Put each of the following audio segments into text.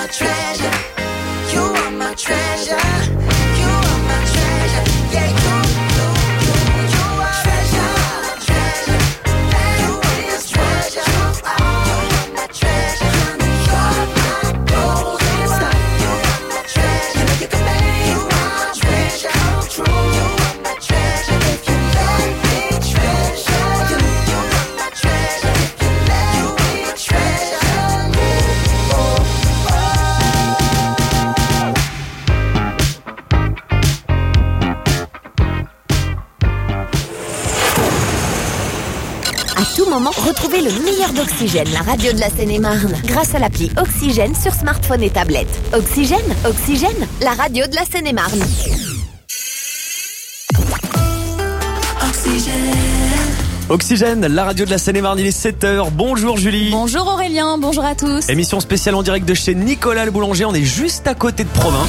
treasure. You are my treasure. You are my treasure. Yeah, you are treasure. Treasure. You are my treasure. You are my treasure. You are my golden star. You are my treasure. You can make you are my treasure come true. You are my treasure. If you let me treasure you, you are my treasure. If you let me treasure you. À tout moment, retrouvez le meilleur d'Oxygène, la radio de la Seine-et-Marne, grâce à l'appli Oxygène sur smartphone et tablette. Oxygène, la radio de la Seine-et-Marne. Oxygène, la radio de la Seine-et-Marne, il est 7h. Bonjour Julie. Bonjour Aurélien, bonjour à tous. Émission spéciale en direct de chez Nicolas le boulanger. On est juste à côté de Provins.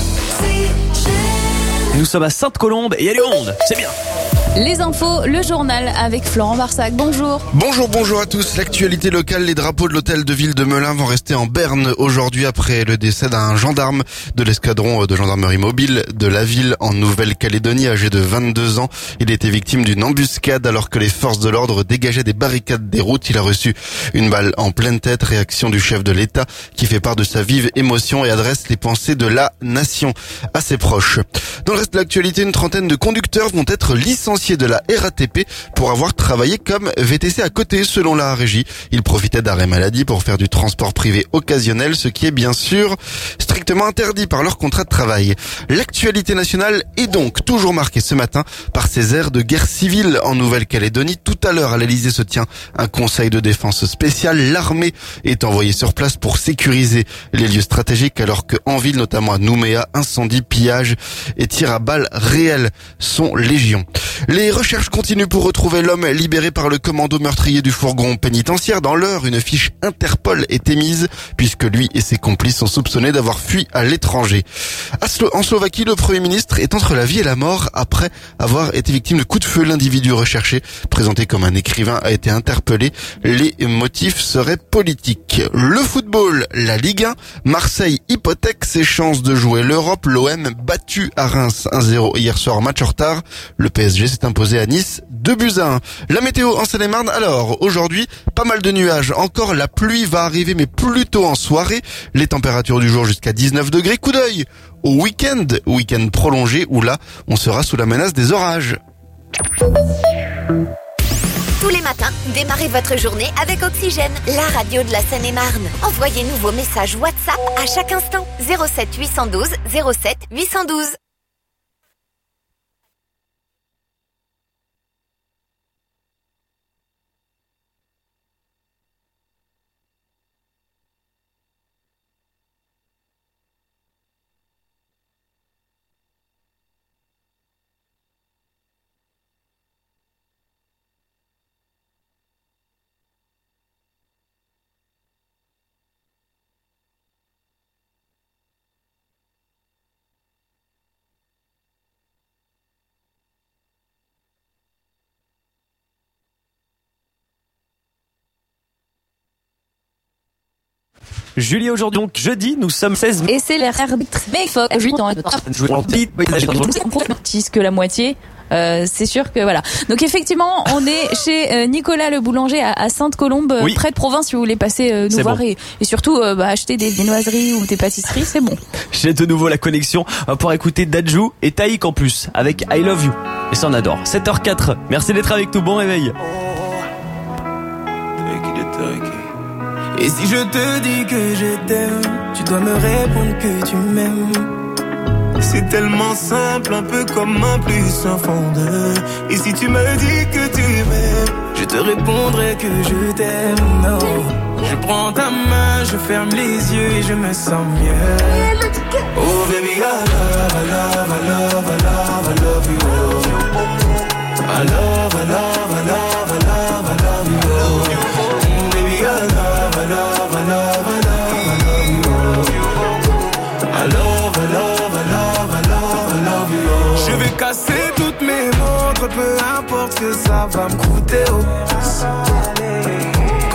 Nous sommes à Sainte-Colombe et il y a du monde. C'est bien. Les infos, le journal avec Florent Barsac. Bonjour. Bonjour à tous. L'actualité locale, les drapeaux de l'hôtel de ville de Melun vont rester en berne aujourd'hui après le décès d'un gendarme de l'escadron de gendarmerie mobile de la ville en Nouvelle-Calédonie, âgé de 22 ans. Il était victime d'une embuscade alors que les forces de l'ordre dégageaient des barricades des routes. Il a reçu une balle en pleine tête. Réaction du chef de l'État qui fait part de sa vive émotion et adresse les pensées de la nation à ses proches. Dans le reste de l'actualité, une trentaine de conducteurs vont être licenciés de la RATP pour avoir travaillé comme VTC à côté selon la régie. Ils profitaient d'arrêt maladie pour faire du transport privé occasionnel, ce qui est bien sûr strictement interdit par leur contrat de travail. L'actualité nationale est donc toujours marquée ce matin par ces airs de guerre civile en Nouvelle-Calédonie. Tout à l'heure à l'Elysée se tient un conseil de défense spécial. L'armée est envoyée sur place pour sécuriser les lieux stratégiques alors que en ville, notamment à Nouméa, incendies, pillages et tirs à balles réels sont légion. Les recherches continuent pour retrouver l'homme libéré par le commando meurtrier du fourgon pénitentiaire. Dans l'heure, une fiche Interpol est émise puisque lui et ses complices sont soupçonnés d'avoir fui à l'étranger. En Slovaquie, le Premier ministre est entre la vie et la mort après avoir été victime de coups de feu. L'individu recherché, présenté comme un écrivain, a été interpellé. Les motifs seraient politiques. Le football, la Ligue 1, Marseille hypothèque ses chances de jouer l'Europe. L'OM battu à Reims 1-0 hier soir, match en retard. Le PSG s'est imposé à Nice 2-1. La météo en Seine-et-Marne, alors aujourd'hui pas mal de nuages, encore la pluie va arriver mais plutôt en soirée, les températures du jour jusqu'à 19 degrés. Coup d'œil au week-end prolongé où là on sera sous la menace des orages. Tous les matins, démarrez votre journée avec Oxygène, la radio de la Seine-et-Marne. Envoyez-nous vos messages WhatsApp à chaque instant. 07 812 07 812. Julie, aujourd'hui, donc jeudi, nous sommes 16 Et c'est l'arbitre. Mais il faut plus que la moitié. C'est sûr que voilà. Donc effectivement, on est chez Nicolas le boulanger à Sainte-Colombe, Oui. près de Provins. Si vous voulez passer nous C'est voir bon. et surtout acheter des viennoiseries ou des pâtisseries, c'est bon. J'ai de nouveau la connexion pour écouter Dadju et Taïk en plus avec I Love You. Et ça on adore. 7h04. Merci d'être avec nous. Bon réveil. Et si je te dis que je t'aime, tu dois me répondre que tu m'aimes. C'est tellement simple, un peu comme un plus un fond de. Et si tu me dis que tu m'aimes, je te répondrai que je t'aime. Non, je prends ta main, je ferme les yeux et je me sens mieux. Oh baby, I love, I love, I love, I love, I love you. I love, I love, I love, I love, I love you. Baby, I love, I love, I love, I love, I love you. I love, I love, I love, I love, I love you. Je vais casser toutes mes montres, peu importe ce que ça va me coûter. Oh.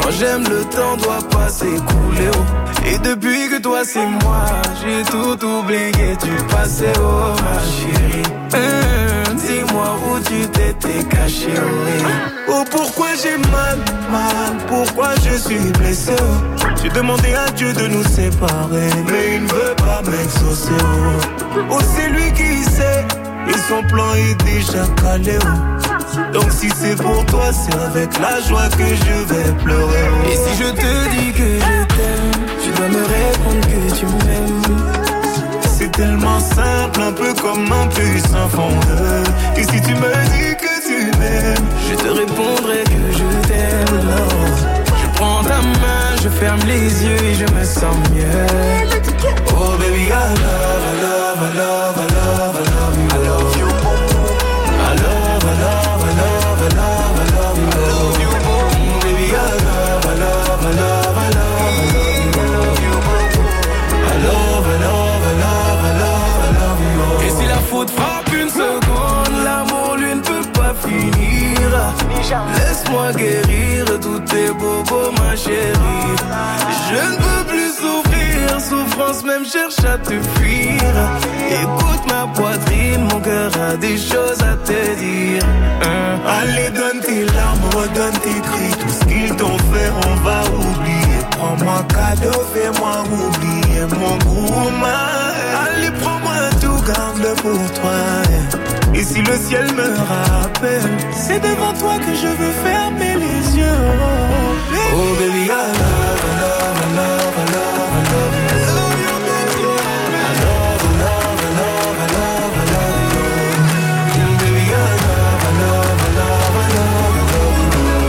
Quand j'aime, le temps doit pas s'écouler, oh. Et depuis que toi c'est moi, j'ai tout oublié du passé, oh ma chérie. Dis-moi où tu t'étais caché, oh. Oh, pourquoi j'ai mal, pourquoi je suis blessé, oh. J'ai demandé à Dieu de nous séparer, mais il ne veut pas m'exaucer, oh. Oh, c'est lui qui sait, et son plan est déjà calé, oh. Donc si c'est pour toi, c'est avec la joie que je vais pleurer, oh. Et si je te dis que je t'aime, tu dois me répondre que tu m'aimes. C'est tellement simple, un peu comme un puissant fondeur. Et si tu me dis que tu m'aimes, je te répondrai que je t'aime, non. Je prends ta main, je ferme les yeux et je me sens mieux. Oh baby, I love, I love, I love, I love, I love you. I love you. I love, I love, I love, I love, I love you. I love you. Baby, I love, I love, I love, I love, I love you. I love, I love, I love, I love, I love you. Et si la faute frappe une seconde, l'amour lui ne peut pas finir. Laisse-moi guérir tous tes bobos, ma chérie. Je ne peux plus souffrir, souffrance même cherche à te fuir. Écoute ma poitrine, mon cœur a des choses à te dire. Allez, donne tes larmes, redonne tes cris. Tout ce qu'ils t'ont fait, on va oublier. Prends-moi cadeau, fais-moi oublier mon gourmand. Allez, prends-moi tout, garde-le pour toi. Et si le ciel me rappelle, c'est devant toi que je veux fermer les yeux. Oh baby, I love, I love, I love, I love, I love you. I love you, baby. I love, I love, I love, I love, I love you. Baby, I love, I love, I love, I love, I love you.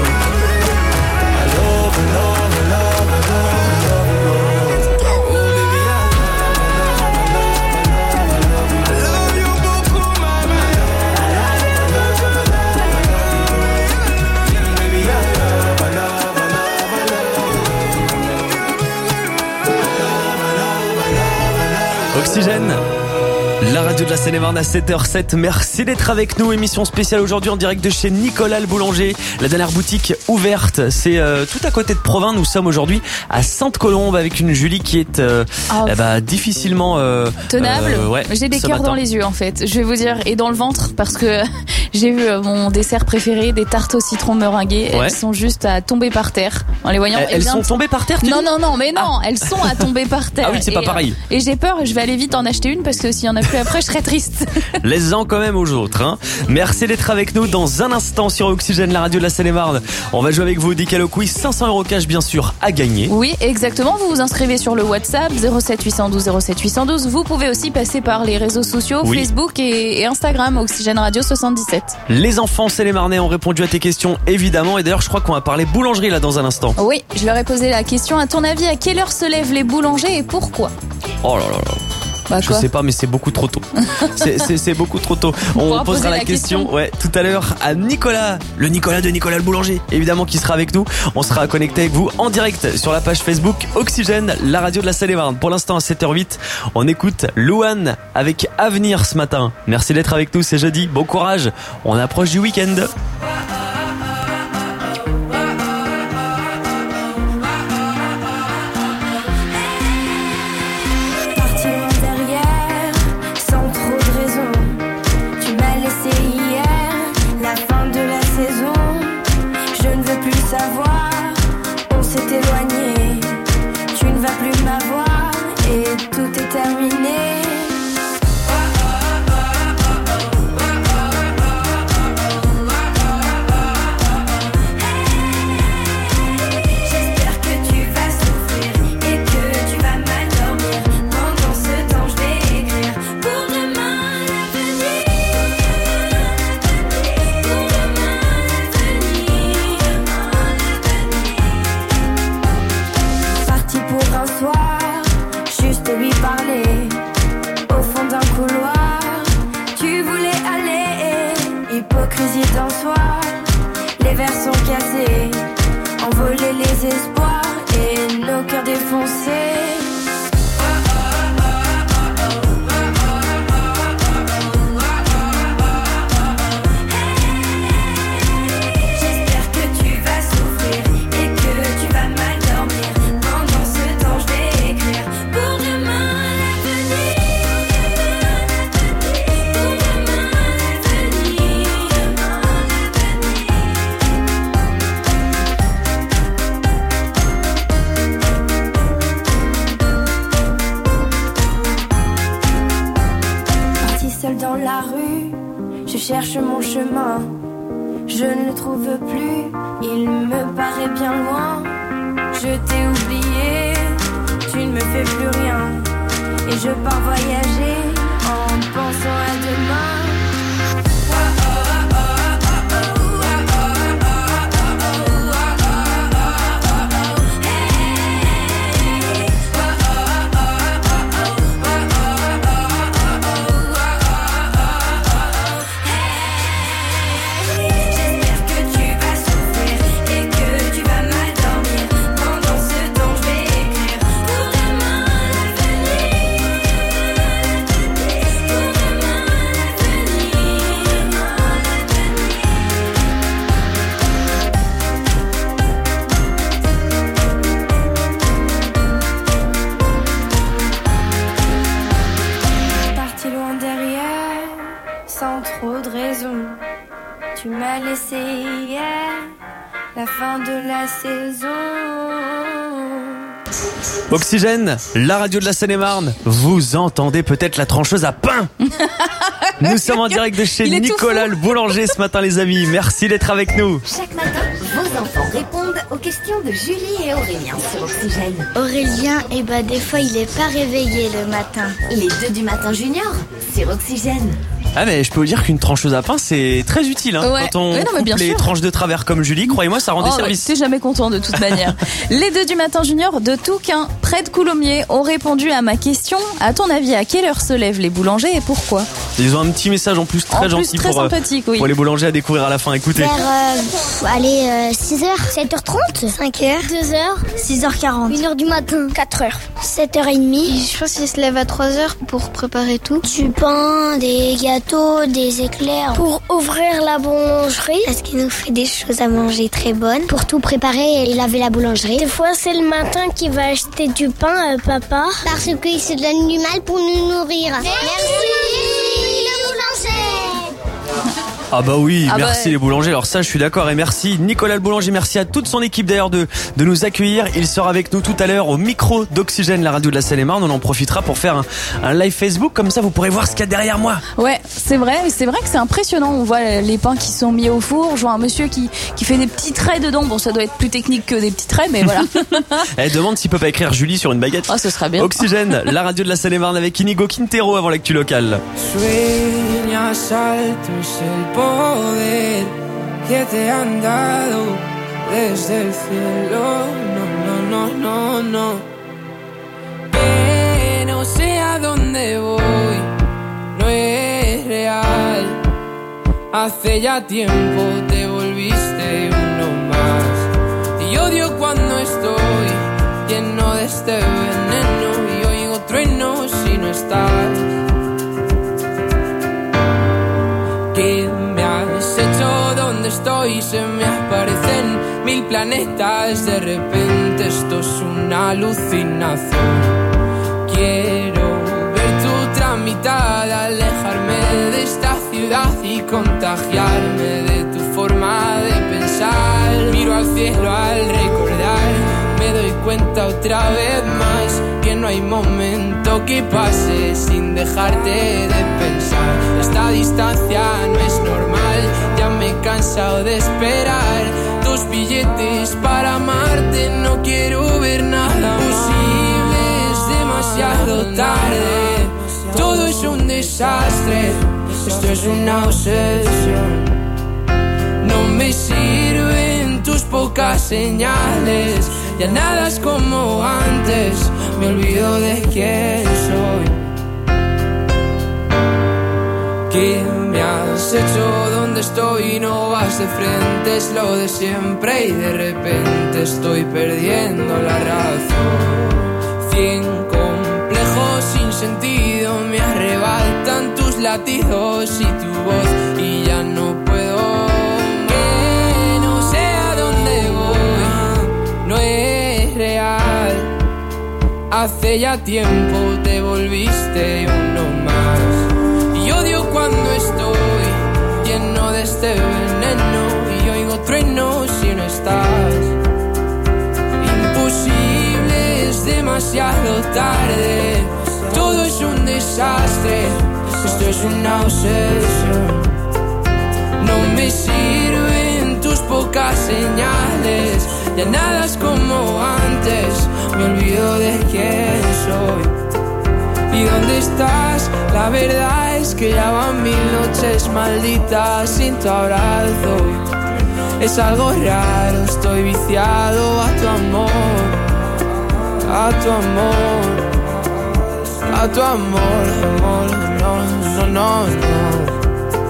I love, I love, I love, I love, I love you. Oh baby, I love, I love, I love, I love, I love you. I love you beaucoup, mama. Oxygène, la radio de la Seine-et-Marne à 7h07. Merci d'être avec nous. Émission spéciale aujourd'hui en direct de chez Nicolas le Boulanger. La dernière boutique ouverte, c'est tout à côté de Provins. Nous sommes aujourd'hui à Sainte-Colombe avec une Julie qui est difficilement tenable. Ouais, j'ai des cœurs dans les yeux en fait. Je vais vous dire, et dans le ventre parce que j'ai eu mon dessert préféré, des tartes au citron meringuées. Ouais. Elles sont juste à tomber par terre en les voyant. Elles sont tombées par terre, tu dis ? Non, mais non, elles sont à tomber par terre. Ah oui, c'est pas pareil. Et j'ai peur, je vais aller vite en acheter une parce que s'il y en a plus après, je serais triste. Laisse-en quand même aux autres, hein. Merci d'être avec nous dans un instant sur Oxygène, la radio de la Seine-et-Marne. On va jouer avec vous au Decalo Quiz, 500 € cash bien sûr à gagner. Oui, exactement. Vous vous inscrivez sur le WhatsApp 07 812 07 812. Vous pouvez aussi passer par les réseaux sociaux, oui. Facebook et Instagram, Oxygène Radio 77. Les enfants Seine-et-Marnais ont répondu à tes questions évidemment. Et d'ailleurs, je crois qu'on va parler boulangerie là dans un instant. Oui, je leur ai posé la question. À ton avis, à quelle heure se lèvent les boulangers et pourquoi ? Oh là là là. Bah je sais pas, mais c'est beaucoup trop tôt. c'est beaucoup trop tôt. On posera la question, ouais, tout à l'heure à Nicolas, le Nicolas de Nicolas le Boulanger, évidemment, qui sera avec nous. On sera connecté avec vous en direct sur la page Facebook Oxygène, la radio de la Seine-et-Marne. Pour l'instant, à 7h08, on écoute Louane avec Avenir ce matin. Merci d'être avec nous, c'est jeudi. Bon courage. On approche du week-end. Savoir, on s'est éloigné, tu ne vas plus m'avoir et tout est terminé. J'espère que tu vas souffrir et que tu vas mal dormir. Pendant ce temps, je vais écrire pour demain l'avenir. Pour demain l'avenir. Parti pour un soir, juste lui parler. Au fond d'un couloir, tu voulais aller. Hypocrisie d'un soir, les verres sont cassés. Envoler les espoirs et nos cœurs défoncés. J'espère que tu vas souffrir et que tu vas la rue, je cherche mon chemin. Je ne le trouve plus, il me paraît bien loin. Je t'ai oublié, tu ne me fais plus rien. Et je pars voyager en pensant à demain. Tu m'as laissé hier, la fin de la saison. Oxygène, la radio de la Seine-et-Marne. Vous entendez peut-être la trancheuse à pain. Nous sommes en direct de chez Nicolas le boulanger ce matin les amis. Merci d'être avec nous. Chaque matin, vos enfants répondent aux questions de Julie et Aurélien sur Oxygène. Aurélien, des fois il est pas réveillé le matin. Les 2 du matin junior sur Oxygène. Ah mais je peux vous dire qu'une trancheuse à pain c'est très utile ouais. Quand on coupe les tranches de travers comme Julie, croyez-moi ça rend des services. T'es jamais content de toute manière. Les 2 du matin junior de Touquin, près de Coulommiers, ont répondu à ma question. À ton avis, à quelle heure se lèvent les boulangers et pourquoi? Ils ont un petit message en plus très gentil très sympathique, oui. Pour les boulangers à découvrir à la fin. Écoutez. Vers 6h, 7h30, 5h, 2h, 6h40, 1h du matin, 4h, 7h30. Je pense qu'ils se lèvent à 3h pour préparer tout. Du pain, des gâteaux, des éclairs. Pour ouvrir la boulangerie, parce qu'il nous fait des choses à manger très bonnes. Pour tout préparer et laver la boulangerie. Des fois, c'est le matin qu'il va acheter du pain à papa. Parce qu'il se donne du mal pour nous nourrir. Merci le boulanger. Ah bah oui, merci les boulangers. Alors ça, je suis d'accord et merci Nicolas le boulanger. Merci à toute son équipe d'ailleurs de nous accueillir. Il sera avec nous tout à l'heure au micro d'Oxygène, la radio de la Seine-et-Marne. On en profitera pour faire un live Facebook. Comme ça, vous pourrez voir ce qu'il y a derrière moi. Ouais, c'est vrai que c'est impressionnant. On voit les pains qui sont mis au four. Je vois un monsieur qui fait des petits traits dedans. Bon, ça doit être plus technique que des petits traits, mais voilà. Elle demande s'il peut pas écrire Julie sur une baguette. Oh, ce serait bien. Oxygène, la radio de la Seine-et-Marne avec Inigo Quintero avant l'actu locale. Sueñas altos el poder que te han dado desde el cielo. No. Que no sé a dónde voy, no es real. Hace ya tiempo te volviste uno más. Y odio cuando estoy lleno de este veneno y oigo truenos si no estás. ¿Qué me has hecho? ¿Dónde estoy? Se me aparecen 1000 planetas. De repente esto es una alucinación. Quiero ver tu otra mitad, alejarme de esta ciudad y contagiarme de tu forma de pensar. Miro al cielo al recordar, me doy cuenta otra vez más que no hay momento que pase sin dejarte de pensar. Esta distancia no es normal, ya me he cansado de esperar. 2 billetes para amarte, no quiero ver nada posible, es demasiado tarde. Todo es un desastre, esto es una obsesión. No me sirven tus pocas señales, ya nada es como antes, me olvido de quién soy. ¿Qué me has hecho? ¿Dónde estoy? No vas de frente, es lo de siempre y de repente estoy perdiendo la razón. 100 complejos sin sentido me arrebatan tus latidos y tu voz y ya no puedo. Que no sé a dónde voy, no es real. Hace ya tiempo te volviste uno más. Y odio cuando estoy lleno de este veneno y oigo truenos si no estás. Imposible, es demasiado tarde. Todo es un desastre, Esto es una obsesión. No me sirven tus pocas señales. Ya nada es como antes. Me olvido de quién soy. ¿Y dónde estás? La verdad es que ya van 1000 noches malditas sin tu abrazo. Es algo raro, estoy viciado a tu amor. A tu amor. A tu amor, amor, no, no, no, no.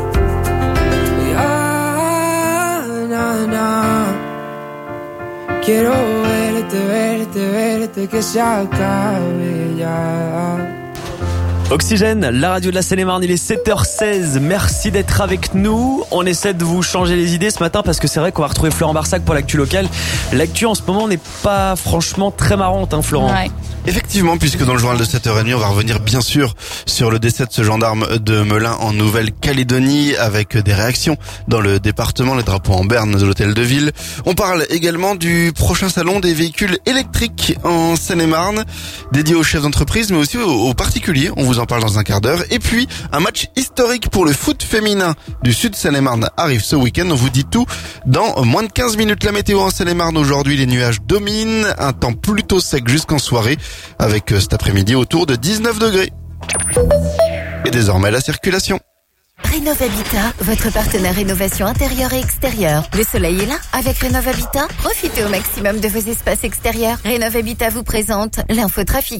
Ya, na, na. Quiero verte, verte, verte, que se acabe ya. Oxygène, la radio de la Seine-et-Marne, il est 7h16. Merci d'être avec nous. On essaie de vous changer les idées ce matin parce que c'est vrai qu'on va retrouver Florent Barsac pour l'actu locale. L'actu en ce moment n'est pas franchement très marrante, hein, Florent. Ouais. Effectivement, puisque dans le journal de 7h30, on va revenir bien sûr sur le décès de ce gendarme de Melun en Nouvelle-Calédonie avec des réactions dans le département, les drapeaux en berne de l'hôtel de ville. On parle également du prochain salon des véhicules électriques en Seine-et-Marne, dédié aux chefs d'entreprise mais aussi aux particuliers. On vous en parle dans un quart d'heure. Et puis, un match historique pour le foot féminin du Sud Seine-et-Marne arrive ce week-end. On vous dit tout dans moins de 15 minutes. La météo en Seine-et-Marne aujourd'hui, les nuages dominent, un temps plutôt sec jusqu'en soirée, avec cet après-midi autour de 19 degrés. Et désormais la circulation. Rénov'Habitat, votre partenaire rénovation intérieure et extérieure. Le soleil est là. Avec Rénov'Habitat, profitez au maximum de vos espaces extérieurs. Rénov'Habitat vous présente l'infotrafic.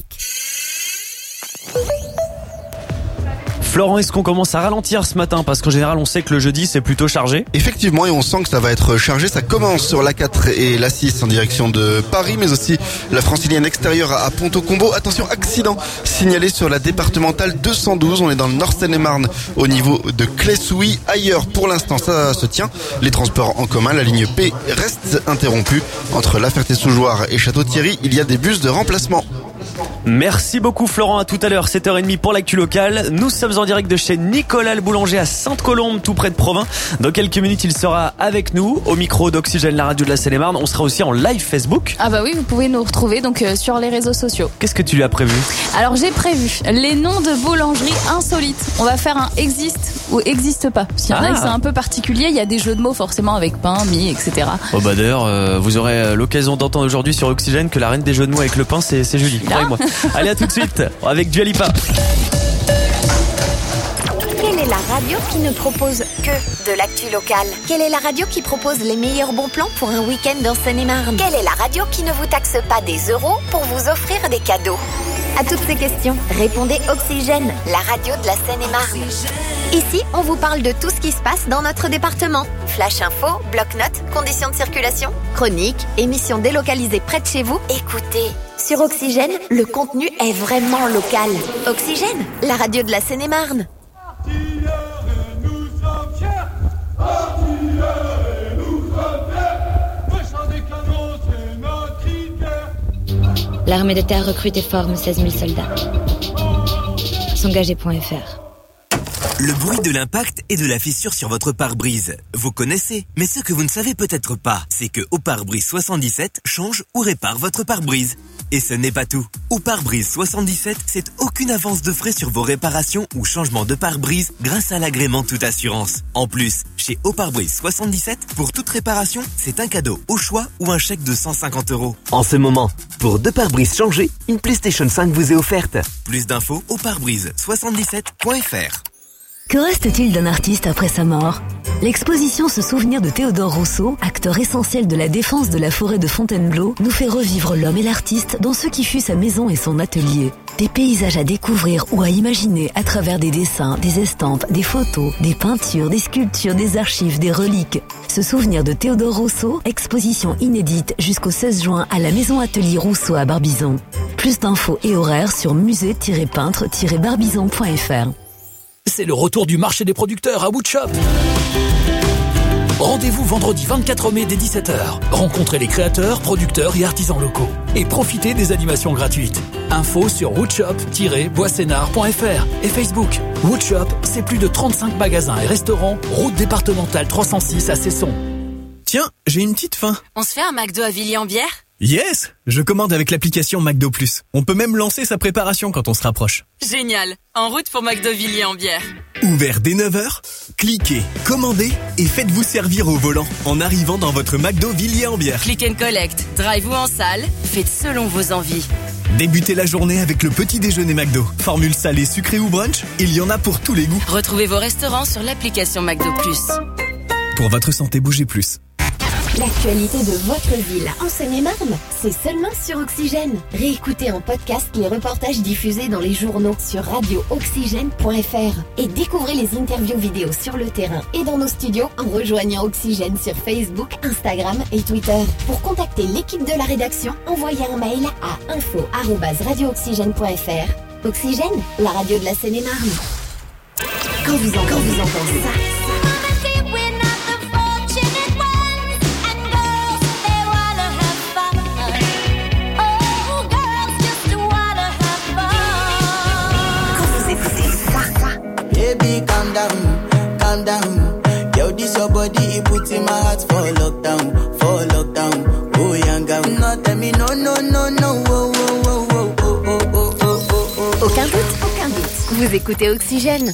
Florent, est-ce qu'on commence à ralentir ce matin? Parce qu'en général, on sait que le jeudi, c'est plutôt chargé. Effectivement, et on sent que ça va être chargé. Ça commence sur l'A4 et l'A6 en direction de Paris, mais aussi la francilienne extérieure à Pont-au-Combo. Attention, accident signalé sur la départementale 212. On est dans le Nord Seine-et-Marne au niveau de Clessouilly. Ailleurs, pour l'instant, ça se tient. Les transports en commun, la ligne P reste interrompue. Entre La Ferté-sous-Jouarre et Château-Thierry, il y a des bus de remplacement. Merci beaucoup Florent, à tout à l'heure, 7h30 pour l'actu locale. Nous sommes en direct de chez Nicolas le boulanger à Sainte-Colombe, tout près de Provins. Dans quelques minutes, il sera avec nous au micro d'Oxygène, la radio de la Seine-et-Marne. On sera aussi en live Facebook. Ah bah oui, vous pouvez nous retrouver donc sur les réseaux sociaux. Qu'est-ce que tu lui as prévu? Alors j'ai prévu les noms de boulangeries insolites. On va faire un existe ou existe pas. S'il y en a qui sont un peu particuliers, il y a des jeux de mots forcément avec pain, mie, etc. Oh bah d'ailleurs, vous aurez l'occasion d'entendre aujourd'hui sur Oxygène que la reine des jeux de mots avec le pain, c'est Julie. Croyez-moi. Allez, à tout de suite avec Dua Lipa. Quelle est la radio qui ne propose que de l'actu locale? Quelle est la radio qui propose les meilleurs bons plans pour un week-end dans Seine-et-Marne? Quelle est la radio qui ne vous taxe pas des euros pour vous offrir des cadeaux? À toutes ces questions, répondez Oxygène, la radio de la Seine-et-Marne. Ici, on vous parle de tout ce qui se passe dans notre département. Flash info, bloc-notes, conditions de circulation, chroniques, émissions délocalisées près de chez vous. Écoutez, sur Oxygène, le contenu est vraiment local. Oxygène, la radio de la Seine-et-Marne. L'armée de terre recrute et forme 16 000 soldats. S'engager.fr. Le bruit de l'impact et de la fissure sur votre pare-brise. Vous connaissez, mais ce que vous ne savez peut-être pas, c'est que Au Pare-Brise 77 change ou répare votre pare-brise. Et ce n'est pas tout. Au Pare-Brise 77, c'est aucune avance de frais sur vos réparations ou changements de pare-brise grâce à l'agrément toute assurance. En plus, chez Au Pare-Brise 77, pour toute réparation, c'est un cadeau au choix ou un chèque de 150 €. En ce moment, pour 2 pare-brises changés, une PlayStation 5 vous est offerte. Plus d'infos au pare-brise77.fr. Que reste-t-il d'un artiste après sa mort? L'exposition Se souvenir de Théodore Rousseau, acteur essentiel de la défense de la forêt de Fontainebleau, nous fait revivre l'homme et l'artiste dans ce qui fut sa maison et son atelier. Des paysages à découvrir ou à imaginer à travers des dessins, des estampes, des photos, des peintures, des sculptures, des archives, des reliques. Se souvenir de Théodore Rousseau, exposition inédite jusqu'au 16 juin à la maison atelier Rousseau à Barbizon. Plus d'infos et horaires sur musée-peintre-barbizon.fr. C'est le retour du marché des producteurs à Woodshop. Rendez-vous vendredi 24 mai dès 17h. Rencontrez les créateurs, producteurs et artisans locaux. Et profitez des animations gratuites. Info sur woodshop-boissénard.fr et Facebook. Woodshop, c'est plus de 35 magasins et restaurants, route départementale 306 à Cesson. Tiens, j'ai une petite faim. On se fait un McDo à Villiers-en-Bière ? Yes, je commande avec l'application McDo+. On peut même lancer sa préparation quand on se rapproche. Génial. En route pour McDo Villiers-en-Bière. Ouvert dès 9h, cliquez, commandez et faites-vous servir au volant en arrivant dans votre McDo Villiers-en-Bière. Click and collect, drive ou en salle, faites selon vos envies. Débutez la journée avec le petit déjeuner McDo. Formule salée, sucrée ou brunch, il y en a pour tous les goûts. Retrouvez vos restaurants sur l'application McDo+. Pour votre santé, bougez plus. L'actualité de votre ville en Seine-et-Marne, c'est seulement sur Oxygène. Réécoutez en podcast les reportages diffusés dans les journaux sur radio-oxygène.fr et découvrez les interviews vidéo sur le terrain et dans nos studios en rejoignant Oxygène sur Facebook, Instagram et Twitter. Pour contacter l'équipe de la rédaction, envoyez un mail à info@radio-oxygène.fr. Oxygène, la radio de la Seine-et-Marne. Quand vous entendez ça. Baby, calm down. Yo, this your body, it puts in my heart for lockdown. Oh, young girl, no, tell me no. Aucun doute. Vous écoutez Oxygène.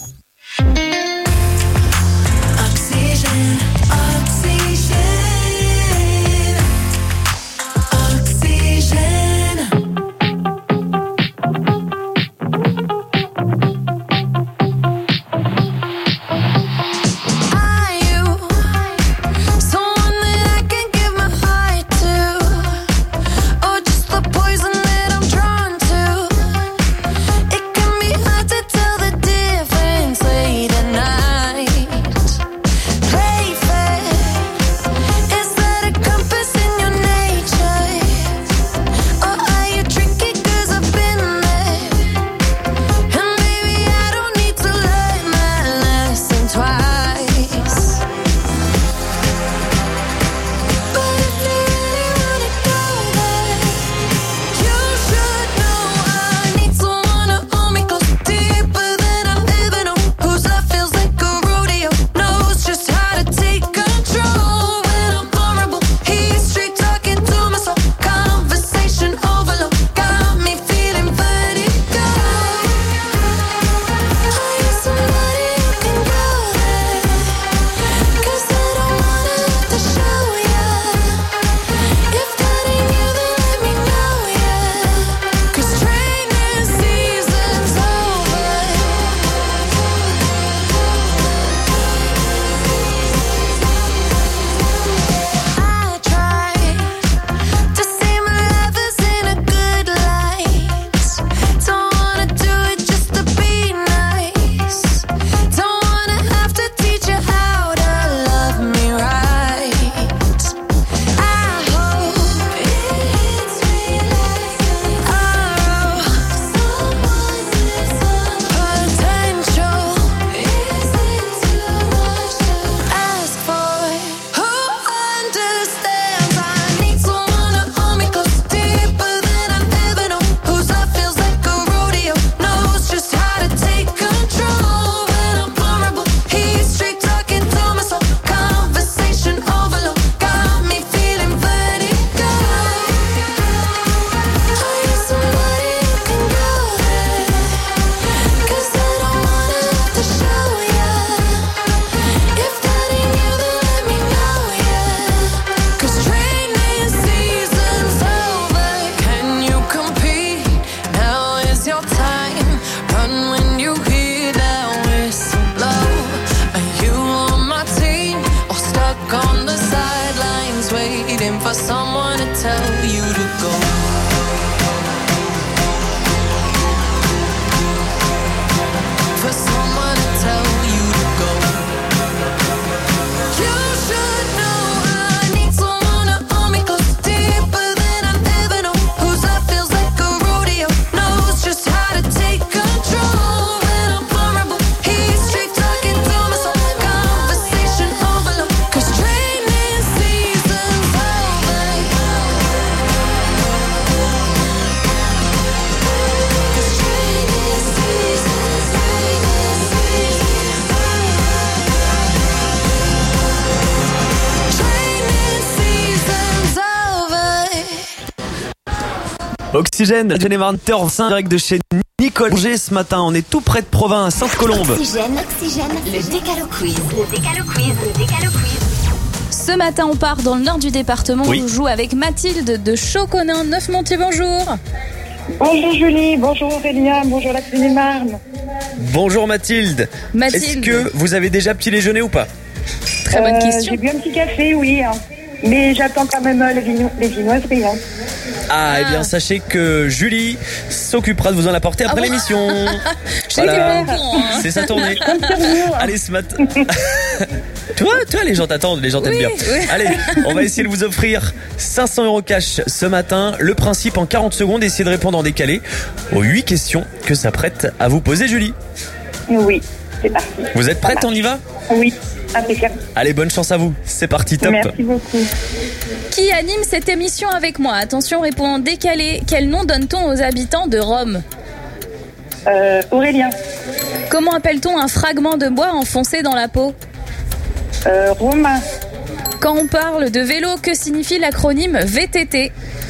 Oxygène, 20h05 direct de chez Nicole Boulanger ce matin. On est tout près de Provins, à Sainte-Colombe. Oxygène, le Décalo Quiz. Le Décalo Quiz. Ce matin, on part dans le nord du département. Oui. On joue avec Mathilde de Chauconin, Neufmontier. Bonjour. Bonjour Julie, bonjour Aurélien, bonjour la Seine-et-Marne. Bonjour Mathilde. Est-ce que vous avez déjà petit déjeuner ou pas? Très bonne question. J'ai bu un petit café, oui. Mais j'attends quand même les viennoiseries. Eh bien, sachez que Julie s'occupera de vous en apporter après l'émission. Voilà. C'est sa tournée. Allez, ce matin. Toi, les gens t'attendent, les gens t'aiment bien. Oui. Allez, on va essayer de vous offrir 500 € cash ce matin. Le principe en 40 secondes, essayez de répondre en décalé aux 8 questions que s'apprête à vous poser Julie. Oui, c'est parti. Vous êtes prête, on y va? Oui, impeccable. Allez, bonne chance à vous. C'est parti, top. Merci beaucoup. Qui anime cette émission avec moi? Attention, répond en décalé. Quel nom donne-t-on aux habitants de Rome? Aurélien. Comment appelle-t-on un fragment de bois enfoncé dans la peau? Romain. Quand on parle de vélo, que signifie l'acronyme VTT?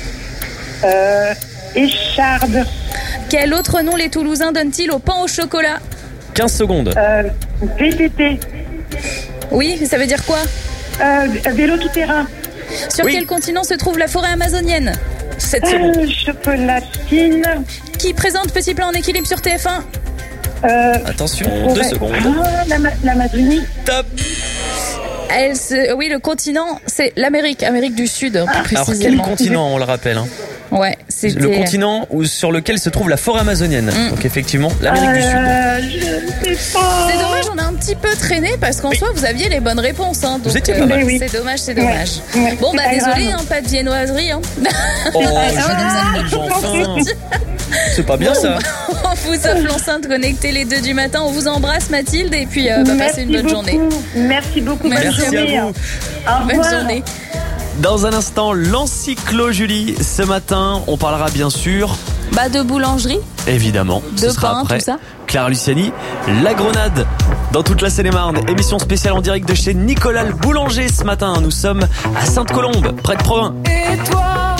Écharde. Quel autre nom les Toulousains donnent-ils au pain au chocolat? 15 secondes. VTT. Oui, ça veut dire quoi? Vélo tout-terrain. Sur quel continent se trouve la forêt amazonienne? 7 secondes. Chocolatine. Qui présente Petit Plan en équilibre sur TF1? Attention, 2 secondes. L'Amazonie. Top. Oui, le continent, c'est l'Amérique du Sud, plus Alors, précisément. quel continent, on le rappelle Ouais, c'était... Le continent sur lequel se trouve la forêt amazonienne. Donc effectivement, l'Amérique du Sud. Je sais pas. C'est dommage, on a un petit peu traîné parce qu'en soi, vous aviez les bonnes réponses. Donc, vous étiez pas mal. C'est dommage. Ouais, Bon, c'est pas désolé, grave. pas de viennoiserie. Oh, Julie, enfin. C'est pas bien ça. On vous offre l'enceinte connectée les 2 du matin. On vous embrasse, Mathilde, et puis passez une bonne journée. Merci beaucoup. Merci bonne journée. à vous. Au revoir. Bonne journée. Dans un instant, l'encyclo Julie. Ce matin, on parlera bien sûr de boulangerie, évidemment, de ce sera pain, après tout ça. Clara Luciani, la Grenade dans toute la Seine-et-Marne. Émission spéciale en direct de chez Nicolas le Boulanger ce matin. Nous sommes à Sainte-Colombe, près de Provins. Et toi,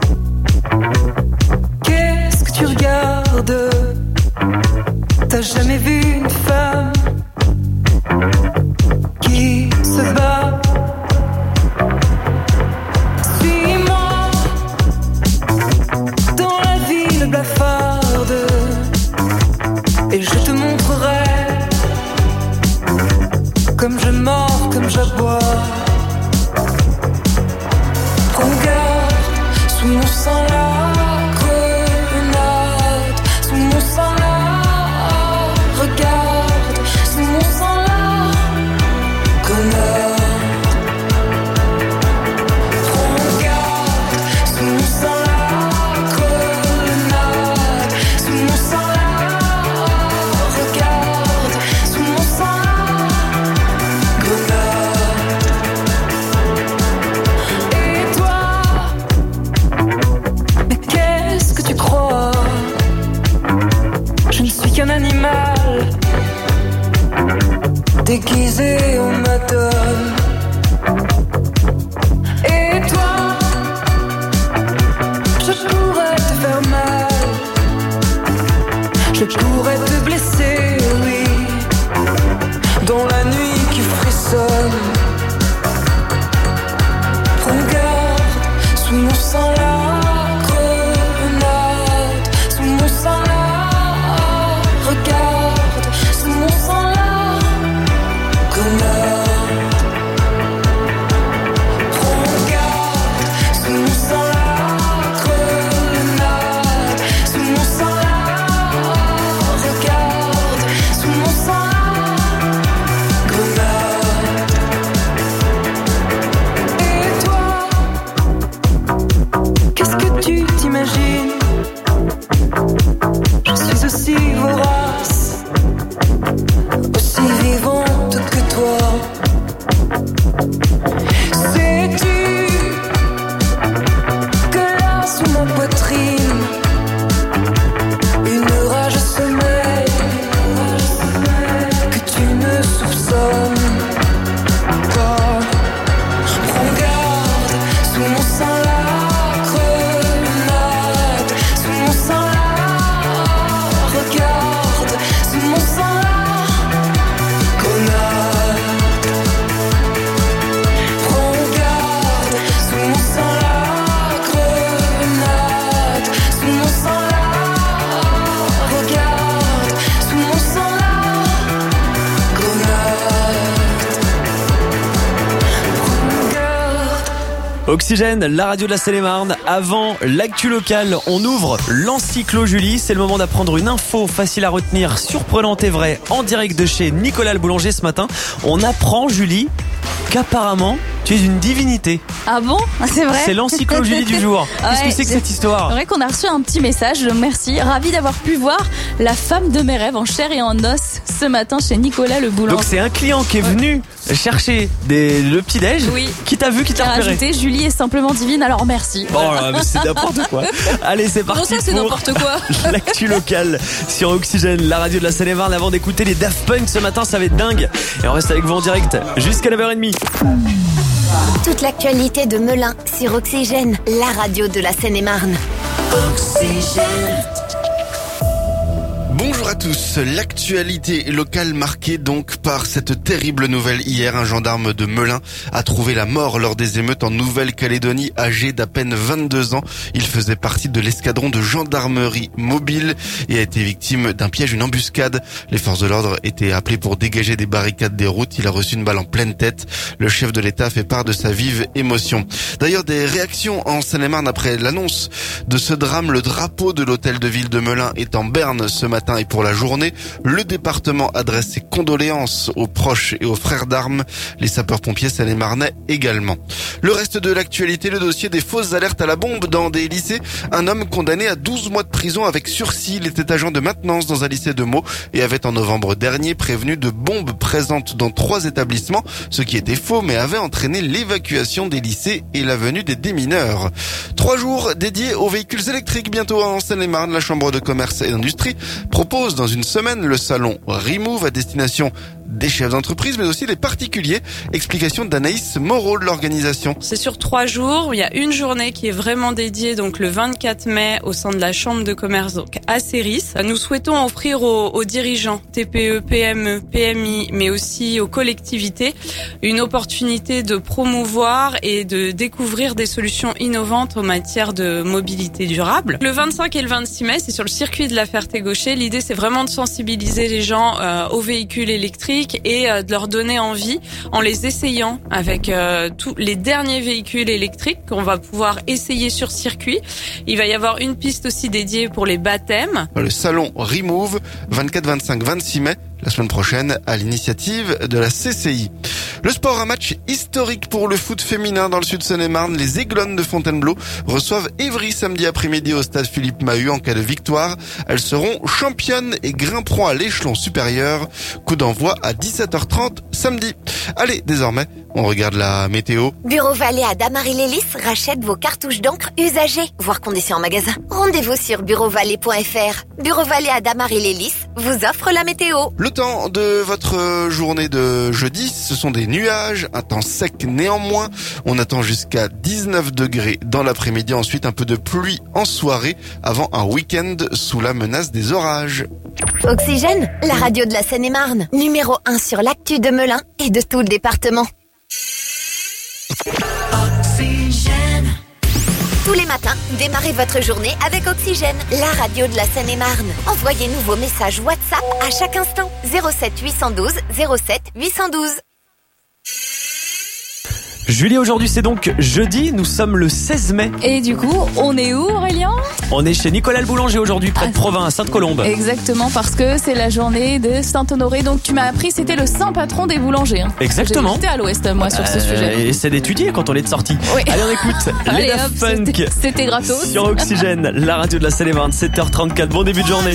qu'est-ce que tu regardes? T'as jamais vu une femme qui se bat? Suis-moi dans la ville blafarde et je te montrerai comme je mords, comme j'aboie. Prends garde, sous mon sang la grenade, sous mon sang la regarde, sous mon sang la grenade. Prends garde, sous mon sang la grenade, sous mon sang la regarde, sous mon sang la grenade. Et toi, mais qu'est-ce que tu crois? Je ne suis qu'un animal déguisé en madone. Et toi, je pourrais te faire mal, je pourrais te blesser, oui, dans la nuit qui frissonne. Prends garde, sous mon sang la grenade, sous mon sang la regarde, sous mon sang la grenade. Prends garde, sous mon sang la grenade, sous mon sang la regarde, Oxygène, la radio de la Seine-et-Marne. Avant l'actu locale, on ouvre l'encyclo Julie. C'est le moment d'apprendre une info facile à retenir, surprenante et vraie, en direct de chez Nicolas le boulanger ce matin. On apprend, Julie, qu'apparemment, tu es une divinité. Ah bon? C'est vrai? C'est l'encyclo Julie du jour. Qu'est-ce que c'est que cette histoire? C'est vrai qu'on a reçu un petit message, merci. Ravi d'avoir pu voir la femme de mes rêves en chair et en os ce matin chez Nicolas le boulanger. Donc c'est un client qui est venu chercher le petit-déj, qui t'a vu, qui t'a repéré. Rajouté, Julie est simplement divine, alors merci. Oh là, mais c'est n'importe quoi. Allez, c'est parti. Comment ça, c'est n'importe quoi? L'actu locale sur Oxygène, la radio de la Seine-et-Marne. Avant d'écouter les Daft Punk ce matin, ça va être dingue. Et on reste avec vous en direct jusqu'à 9h30. Toute l'actualité de Melun sur Oxygène, la radio de la Seine-et-Marne. Oxygène. Bonjour à tous. L'actualité locale marquée donc par cette terrible nouvelle hier. Un gendarme de Melun a trouvé la mort lors des émeutes en Nouvelle-Calédonie, âgé d'à peine 22 ans. Il faisait partie de l'escadron de gendarmerie mobile et a été victime d'un piège, une embuscade. Les forces de l'ordre étaient appelées pour dégager des barricades des routes. Il a reçu une balle en pleine tête. Le chef de l'État fait part de sa vive émotion. D'ailleurs, des réactions en Seine-et-Marne après l'annonce de ce drame. Le drapeau de l'hôtel de ville de Melun est en berne ce matin et pour la journée. Le département adresse ses condoléances aux proches et aux frères d'armes. Les sapeurs-pompiers seine-et-marnais également. Le reste de l'actualité, le dossier des fausses alertes à la bombe dans des lycées. Un homme condamné à 12 mois de prison avec sursis. Il était agent de maintenance dans un lycée de Meaux et avait en novembre dernier prévenu de bombes présentes dans 3 établissements, ce qui était faux mais avait entraîné l'évacuation des lycées et la venue des démineurs. 3 jours dédiés aux véhicules électriques bientôt en Seine-et-Marne. La Chambre de commerce et d'industrie propose dans une semaine le salon Remove à destination des chefs d'entreprise mais aussi des particuliers. Explication d'Anaïs Moreau de l'organisation. C'est sur 3 jours. Il y a une journée qui est vraiment dédiée donc le 24 mai au sein de la Chambre de commerce donc à Céris. Nous souhaitons offrir aux dirigeants TPE, PME, PMI mais aussi aux collectivités une opportunité de promouvoir et de découvrir des solutions innovantes en matière de mobilité durable. Le 25 et le 26 mai, c'est sur le circuit de la Ferté-Gaucher. L'idée c'est vraiment de sensibiliser les gens aux véhicules électriques et de leur donner envie en les essayant avec tous les derniers véhicules électriques qu'on va pouvoir essayer sur circuit. Il va y avoir une piste aussi dédiée pour les baptêmes. Le salon Remove 24, 25, 26 mai. La semaine prochaine, à l'initiative de la CCI. Le sport, un match historique pour le foot féminin dans le sud Seine-et-Marne. Les Aiglones de Fontainebleau reçoivent Évry samedi après-midi au stade Philippe Mahut. En cas de victoire, elles seront championnes et grimperont à l'échelon supérieur. Coup d'envoi à 17h30 samedi. Allez, désormais, on regarde la météo. Bureau Vallée à Damary-les-Lys rachète vos cartouches d'encre usagées. Voir conditions en magasin. Rendez-vous sur bureauvalet.fr. Bureau Vallée à Damary-les-Lys vous offre la météo. Le temps de votre journée de jeudi, ce sont des nuages, un temps sec néanmoins. On attend jusqu'à 19 degrés dans l'après-midi. Ensuite, un peu de pluie en soirée avant un week-end sous la menace des orages. Oxygène, la radio de la Seine-et-Marne. Numéro 1 sur l'actu de Melun et de tout le département. Oxygène. Tous les matins, démarrez votre journée avec Oxygène, la radio de la Seine-et-Marne. Envoyez-nous vos messages WhatsApp à chaque instant. 07 812 07 812. Julie, aujourd'hui c'est donc jeudi, nous sommes le 16 mai. Et du coup, on est où, Aurélien? On est chez Nicolas le boulanger aujourd'hui, près de Provins, à Sainte-Colombe. Exactement, parce que c'est la journée de Saint-Honoré, donc tu m'as appris c'était le saint patron des boulangers. Exactement. J'étais à l'ouest, moi, sur ce sujet. Et c'est d'étudier quand on est de sortie. Oui. Allez, on écoute les Daft Punk. C'était gratos. Sur Oxygène, la radio de la Seine-et-Marne, 7h34, bon début de journée.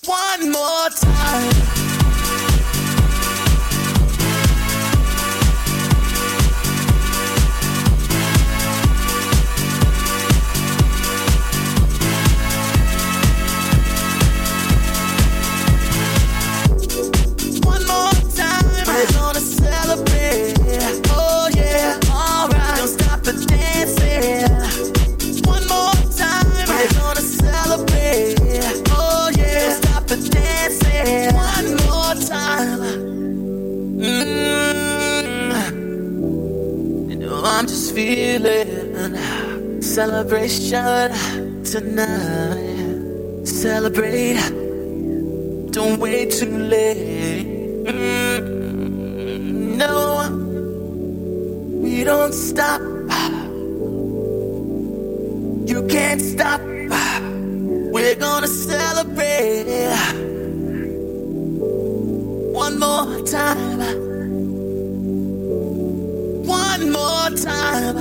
One more time. One more time. We're gonna celebrate. Oh yeah, alright. Don't stop the dancing. One more time. We're gonna celebrate. Oh yeah, don't stop the dancing. One more time. You know I'm just feeling celebration tonight. Celebrate. Don't wait too late. No, we don't stop. You can't stop. We're gonna celebrate. One more time. One more time.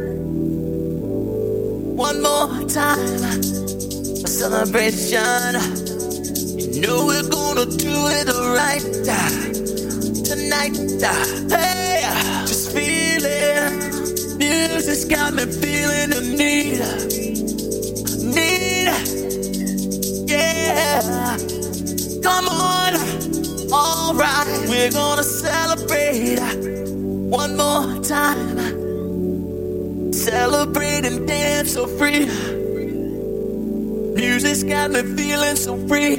One more time. A celebration. You know we're gonna do it right tonight. Hey, just feeling. Music's got me feeling the need. Yeah. Come on. Alright, we're gonna celebrate one more time. Celebrate and dance so free. Music's got me feeling so free.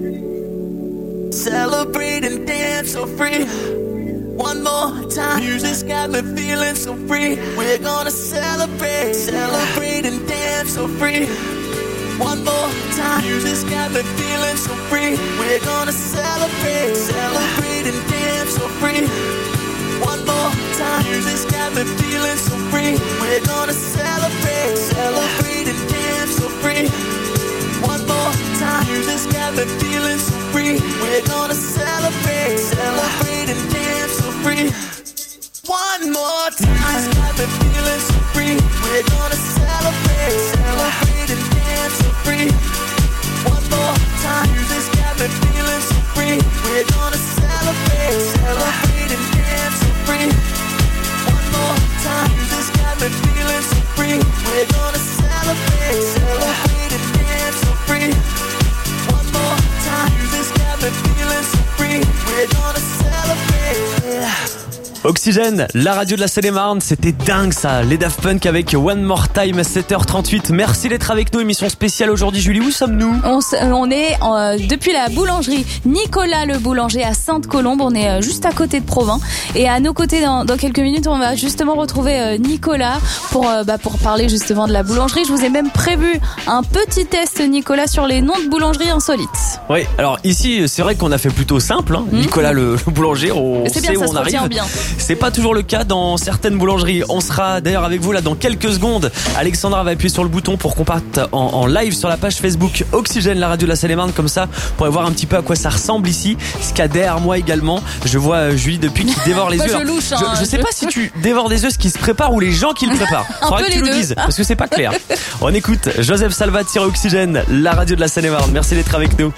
Celebrate and dance so free. One more time. Music's got me feeling so free. We're gonna celebrate. Celebrate and dance so free. One more time. Music's got me feeling so free. We're gonna celebrate. Celebrate and dance so free. One more time. Music's got me feeling so free. We're gonna celebrate. Celebrate and dance so free. One more time. Music's got me feeling so free. We're gonna celebrate. Celebrate and dance so free. One more time. Music's got me feeling so free. We're gonna celebrate. Celebrate and dance so free. One more time. Music's got me feeling so free. We're gonna celebrate. Celebrate and dance so free. One more time. Music's got me feeling so free. We're gonna celebrate. Celebrate and dance so free. One more time. Music's got me feeling so free. We're gonna celebrate. Oxygène, la radio de la Seine-et-Marne, c'était dingue ça, les Daft Punk avec One More Time à 7h38. Merci d'être avec nous, émission spéciale aujourd'hui. Julie, où sommes-nous ? On est depuis la boulangerie Nicolas le boulanger à Sainte-Colombe, on est juste à côté de Provins. Et à nos côtés, dans quelques minutes, on va justement retrouver Nicolas pour parler justement de la boulangerie. Je vous ai même prévu un petit test, Nicolas, sur les noms de boulangeries insolites. Oui, alors ici, c'est vrai qu'on a fait plutôt simple, hein. Nicolas le boulanger, on sait bien, où on arrive. Bien. C'est pas toujours le cas dans certaines boulangeries. On sera d'ailleurs avec vous là dans quelques secondes. Alexandra va appuyer sur le bouton pour qu'on parte en live sur la page Facebook Oxygène, la radio de la Seine-et-Marne. Comme ça, vous pourrez voir un petit peu à quoi ça ressemble ici. Ce qu'il y a derrière moi également. Je vois Julie depuis qui dévore les œufs. Je sais pas si tu dévores des œufs, ce qui se prépare ou les gens qui le préparent. Faudrait que tu nous dises parce que c'est pas clair. On écoute Joseph Salvat sur Oxygène, la radio de la Seine-et-Marne. Merci d'être avec nous.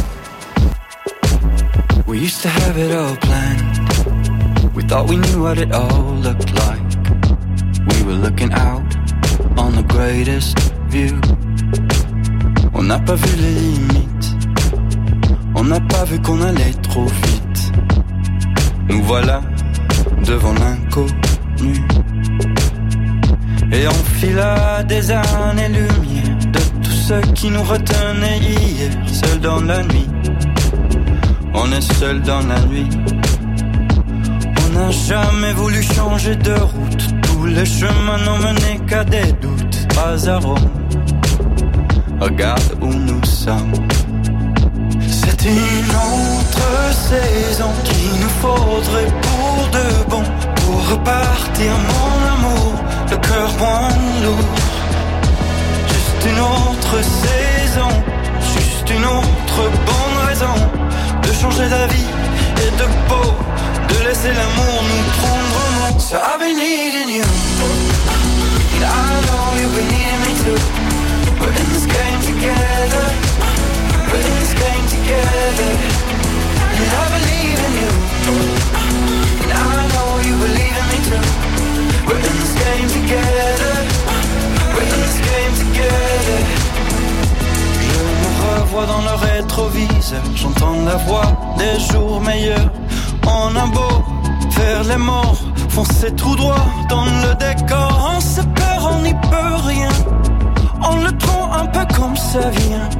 We used to have it all planned. We thought we knew what it all looked like. We were looking out on the greatest view. On n'a pas vu les limites. On n'a pas vu qu'on allait trop vite. Nous voilà devant l'inconnu. Et on fila des années-lumière de tout ce qui nous retenait hier. Seul dans la nuit. On est seul dans la nuit. On n'a jamais voulu changer de route. Tous les chemins n'ont mené qu'à des doutes. Pas à Rome. Regarde où nous sommes. C'est une autre saison qu'il nous faudrait pour de bon. Pour repartir mon amour, le cœur moins lourd. Juste une autre saison. Juste une autre bonne raison de changer d'avis et de peau, de laisser l'amour nous prendre en main. So I've been needing you, and I know you've been needing me too. We're in this game together, we're in this game together. fois dans le rétroviseur, j'entends la voix des jours meilleurs. On a beau faire les morts, foncer tout droit dans le décor. On se perd, on n'y peut rien, on le prend un peu comme ça vient.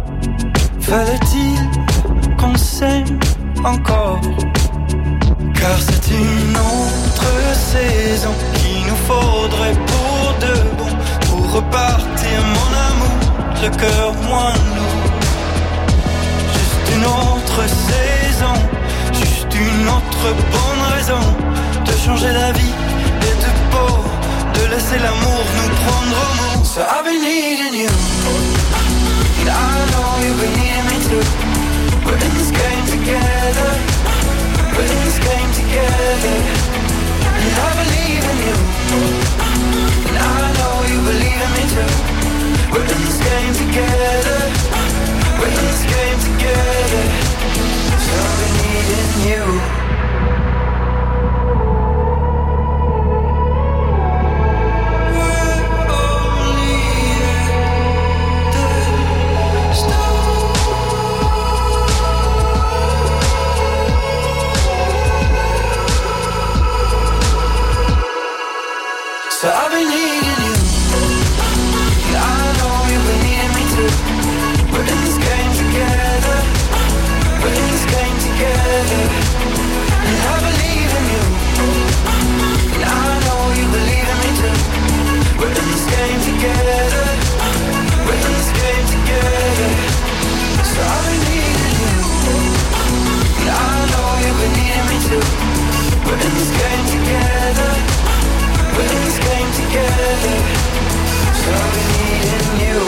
Fallait-il qu'on s'aime encore? Car c'est une autre saison qu'il nous faudrait pour de bon, pour repartir mon amour, le cœur moins lourd. Juste une autre saison, juste une autre bonne raison de changer la vie et de peau, de laisser l'amour nous prendre au mot. So I've been needing you, and I know you've been needing me too. We're in this game together, we're in this game together, and I believe in you, and I know you believe in me too. We're in this game together, we're in this game together, so I've been needing you. So I've been needing you, and I know you've been needing me too. We're in this game together, we're in this game together, and I believe in you, and I know you believe in me too. We're in this game together, we're in this game together. So I've been needing you, and I know you've been needing me too. We're in this game together, we're in this game together, so I've been needing you.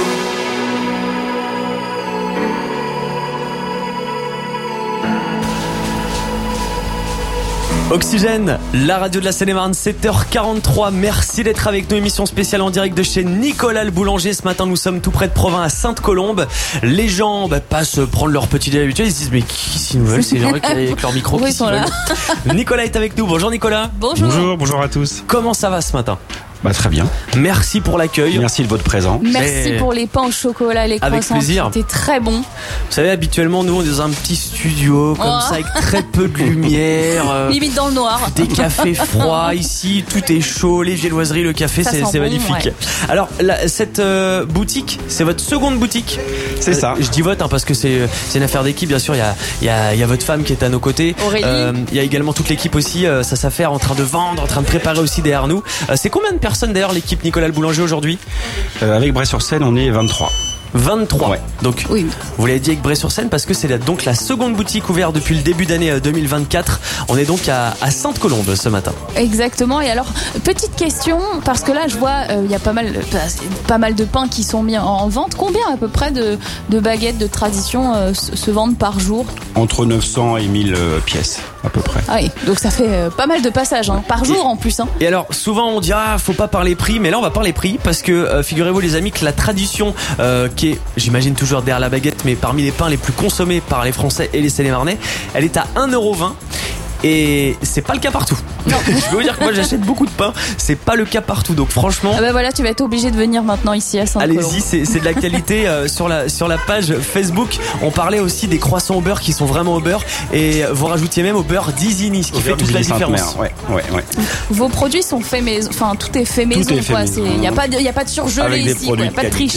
Oxygène, la radio de la Seine-et-Marne, 7h43. Merci d'être avec nous. Émission spéciale en direct de chez Nicolas le boulanger. Ce matin, nous sommes tout près de Provins, à Sainte-Colombe. Les gens passent prendre leur petit déj habituel. Ils se disent, mais qui s'ils nous veulent? C'est les gens qui avec leur micro. Oui, qui s'ils veulent. Nicolas est avec nous. Bonjour Nicolas. Bonjour. Bonjour à tous. Comment ça va ce matin? Très bien. Merci pour l'accueil. Merci de votre présence. Merci pour les pains au chocolat, les avec croissants. plaisir. C'était très bon. Vous savez, habituellement, nous, on est dans un petit studio, comme ça, avec très peu de lumière. Limite dans le noir. Des cafés froids ici, tout est chaud, les viennoiseries, le café, c'est bon, magnifique. Ouais. Alors, cette boutique, c'est votre seconde boutique? C'est ça. Je dis votre, parce que c'est une affaire d'équipe, bien sûr. Il y a votre femme qui est à nos côtés. Aurélie. Il y a également toute l'équipe aussi, ça s'affaire en train de vendre, en train de préparer aussi derrière nous. C'est combien de personnes d'ailleurs l'équipe Nicolas le boulanger aujourd'hui? Avec Bray-sur-Seine, on est 23. 23. Ouais. Donc, oui. Vous l'avez dit avec Bray-sur-Seine parce que c'est donc la seconde boutique ouverte depuis le début d'année 2024. On est donc à Sainte-Colombe ce matin. Exactement. Et alors, petite question, parce que là, je vois, il y a pas mal de pains qui sont mis en vente. Combien à peu près de baguettes de tradition se vendent par jour? Entre 900 et 1000 pièces, à peu près. Ah oui, donc ça fait pas mal de passages, par jour en plus. Et alors, souvent on dit, faut pas parler prix, mais là on va parler prix parce que figurez-vous les amis que la tradition qui est, j'imagine toujours derrière la baguette, mais parmi les pains les plus consommés par les Français et les Seine-et-Marnais, elle est à 1,20 €. Et c'est pas le cas partout. Non. Je peux vous dire que moi j'achète beaucoup de pain, c'est pas le cas partout. Donc franchement, voilà, tu vas être obligé de venir maintenant ici à Sainte-Colombe. Allez-y, c'est de la qualité. Sur la page Facebook, on parlait aussi des croissants au beurre qui sont vraiment au beurre, et vous rajoutiez même au beurre d'Isigny, ce qui fait toute la différence. Ouais. Vos produits sont faits maison, enfin tout est fait maison, quoi. Il y a pas de surgelé avec ici, il y a pas de triche.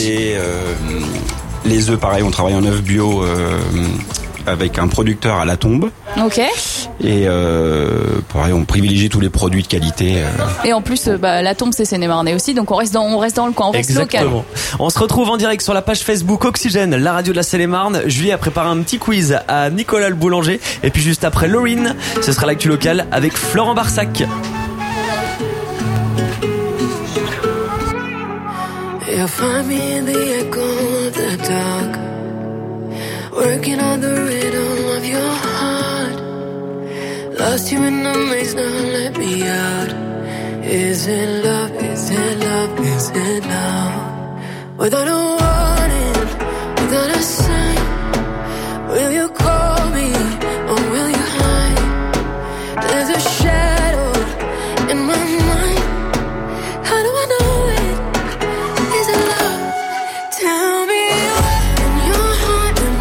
Les œufs, pareil, on travaille en œufs bio. Avec un producteur à la tombe. Ok. Et pareil, on privilégie tous les produits de qualité. Et en plus, la tombe c'est Seine-et-Marnais aussi, donc on reste dans le coin, on reste local. On se retrouve en direct sur la page Facebook Oxygène, la radio de la Seine-et-Marne. Julie a préparé un petit quiz à Nicolas le boulanger, et puis juste après Laurine, ce sera l'actu locale avec Florent Barsac. You'll find me in the echo of the dark, working on the rhythm of your heart. Lost you in the maze, now let me out. Is it love, is it love, is it love? Without a warning, without a sign, will you call me or will you hide? There's a shadow in my mind. How do I know it? Is it love? Tell me what in your heart and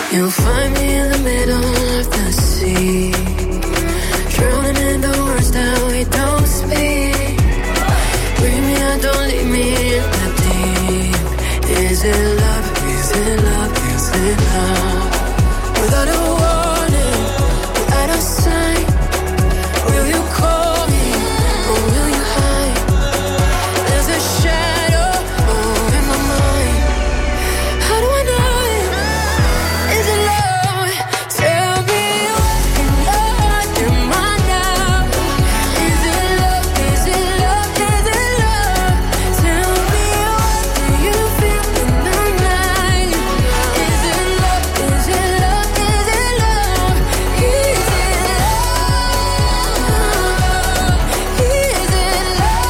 You'll find me in the middle of the sea, drowning in the words that we don't speak. Bring me out, don't leave me in the deep. Is it love? Is it love? Is it love? Without a warning, without a sign, will you call me or will you hide? There's a shadow in my mind. How do I know it? Is it love? Tell me what am I now? Is it love? Is it love? Is it love? Tell me what do you feel in the night? Is it love? Is it love? Is it love? Is it love? Is it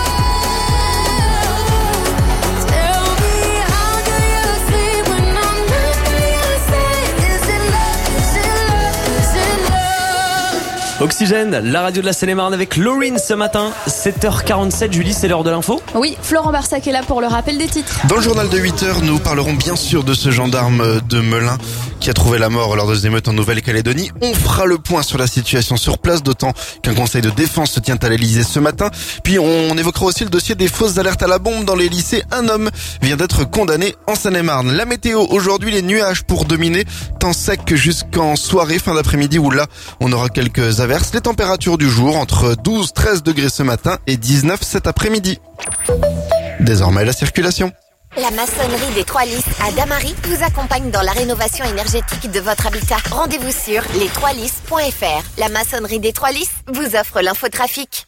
love? Tell me how do you sleep when I'm not by your side? Is it love? Is it love? Is it love? Oxygène, la radio de la Seine-et-Marne avec Lauryn ce matin, 7h47. Julie, c'est l'heure de l'info. Oui, Florent Barsac est là pour le rappel des titres. Dans le journal de 8h, nous parlerons bien sûr de ce gendarme de Melun qui a trouvé la mort lors des émeutes en Nouvelle-Calédonie. On fera le point sur la situation sur place, d'autant qu'un conseil de défense se tient à l'Elysée ce matin. Puis on évoquera aussi le dossier des fausses alertes à la bombe dans les lycées. Un homme vient d'être condamné en Seine-et-Marne. La météo, aujourd'hui, les nuages pour dominer. Temps sec jusqu'en soirée, fin d'après-midi, où là, on aura quelques averses. Les températures du jour, entre 12-13 degrés ce matin et 19 cet après-midi. Désormais, la circulation. La maçonnerie des Trois Lys à Damary vous accompagne dans la rénovation énergétique de votre habitat. Rendez-vous sur les3lys.fr. La maçonnerie des Trois Lys vous offre l'infotrafic.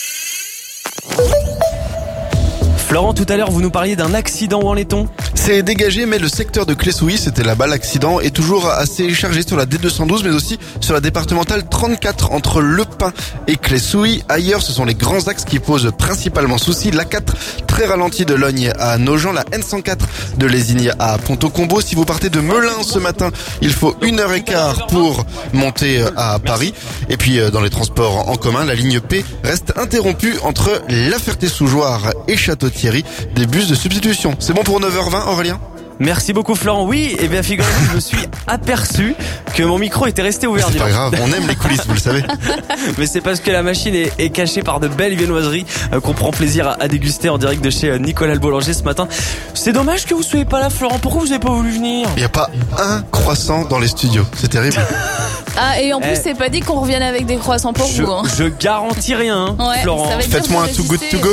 Florent, tout à l'heure, vous nous parliez d'un accident. Où en est-on ? C'est dégagé, mais le secteur de Clessouilly, c'était là-bas l'accident, est toujours assez chargé sur la D212, mais aussi sur la départementale 34 entre Le Pin et Clessouilly. Ailleurs, ce sont les grands axes qui posent principalement souci. L'A4 très ralenti de Logne à Nogent, la N104 de Lésigny à Ponto-Combo. Si vous partez de Melun ce matin, il faut 1h15 pour monter à Paris. Et puis dans les transports en commun, la ligne P reste interrompue entre La Ferté-sous-Jouarre et Château-Thierry. Des bus de substitution. C'est bon pour 9h20, Aurélien ? Merci beaucoup Florent. Oui, et bien figurez-vous, je me suis aperçu que mon micro était resté ouvert. C'est pas grave, on aime les coulisses, vous le savez. Mais c'est parce que la machine est cachée par de belles viennoiseries qu'on prend plaisir à déguster en direct de chez Nicolas le Boulanger ce matin. C'est dommage que vous soyez pas là, Florent. Pourquoi vous avez pas voulu venir ? Il y a pas un croissant dans les studios, c'est terrible. Ah, et en plus, c'est pas dit qu'on revienne avec des croissants pour vous. Hein. Je garantis rien, ouais, Florent. Faites-moi un Too Good To Go.